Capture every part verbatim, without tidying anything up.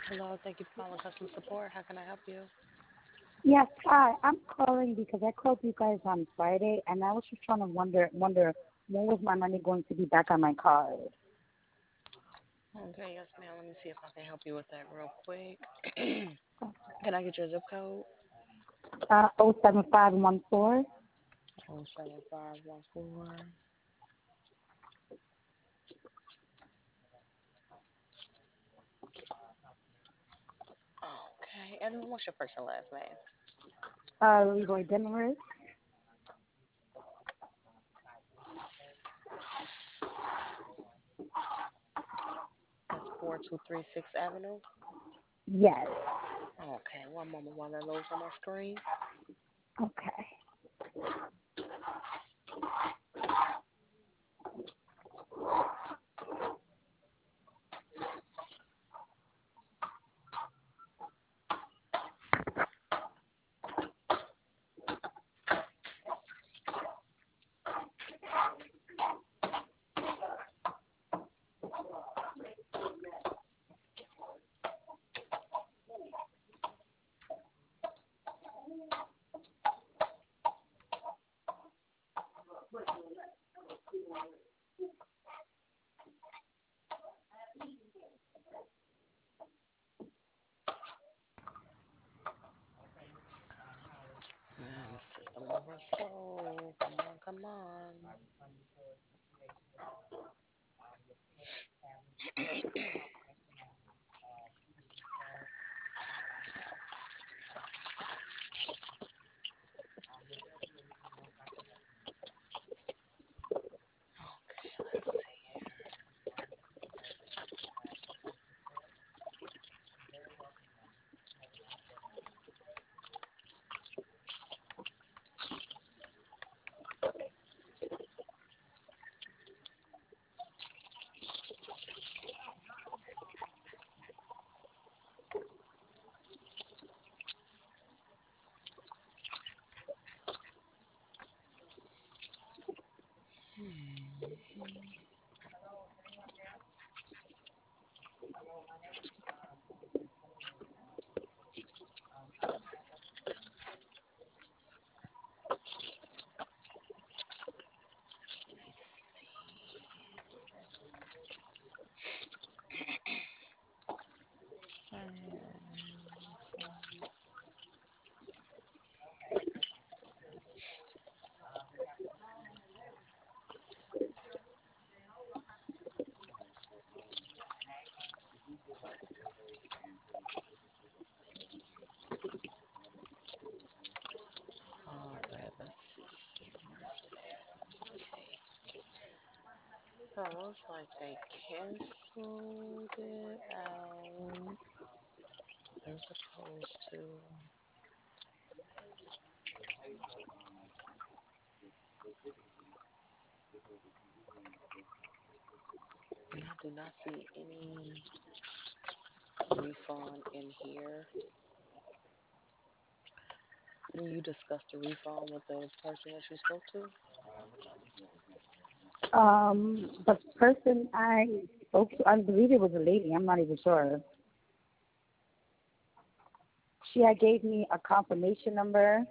Hello, thank you for calling customer support. How can I help you? Yes, hi. I'm calling because I called you guys on Friday, and I was just trying to wonder wonder when was my money going to be back on my card? Okay, yes, ma'am. Let me see if I can help you with that real quick. Can I get your zip code? Uh, oh seven five one four. Oh seven five one four. Okay, and then what's your first and last name? Uh, Leroy Demarest. That's four two three sixth Avenue. Yes. Okay, one moment while that loads on my screen. Okay. Man, the system moving slow. Come on, come on. Okay, let's see here. Hmm. Let's see. Um, All right, let's see here. Where's it at? Okay. So it looks like they canceled it out as opposed to. And I do not see any refund in here. Didn't you discuss the refund with the person that you spoke to? Um, the person I spoke to, I believe it was a lady. I'm not even sure. She had gave me a confirmation number.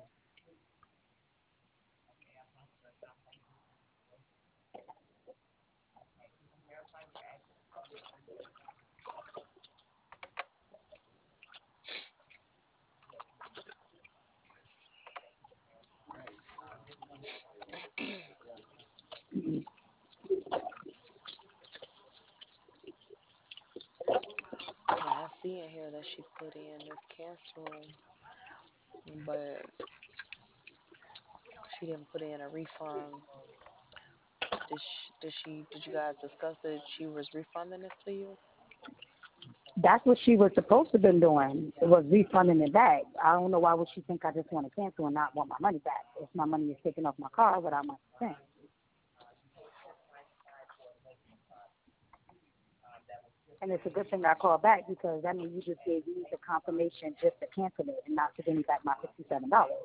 Yeah, I see in here that she put in this cancel, but she didn't put in a refund. Did she, did she, did you guys discuss that she was refunding this to you? That's what she was supposed to been doing. It was refunding it back. I don't know why would she think I just want to cancel and not want my money back. If my money is taken off my car without my consent. And it's a good thing I called back because that means you just gave me the confirmation just to cancel it and not to give me back my fifty-seven dollars.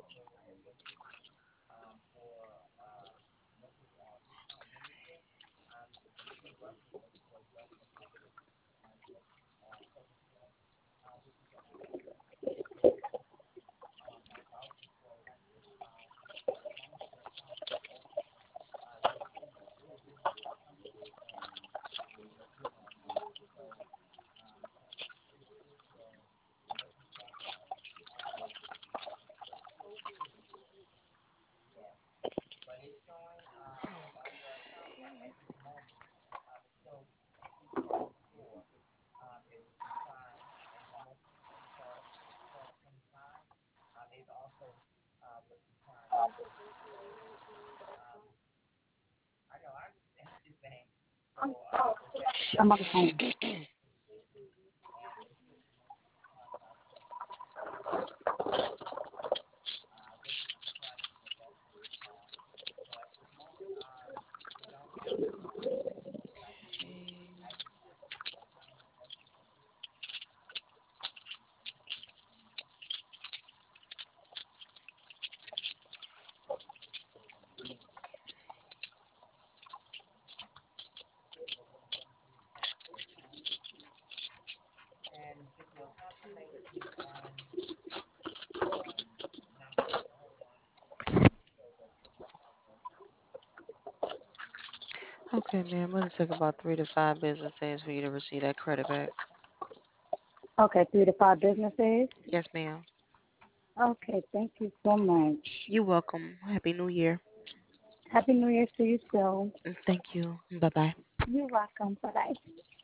I'm on the phone. Okay, ma'am. It'll take about three to five business days for you to receive that credit back. Okay, three to five business days. Yes, ma'am. Okay, thank you so much. You're welcome. Happy New Year. Happy New Year to you too. Thank you. Bye bye. You're welcome. Bye bye.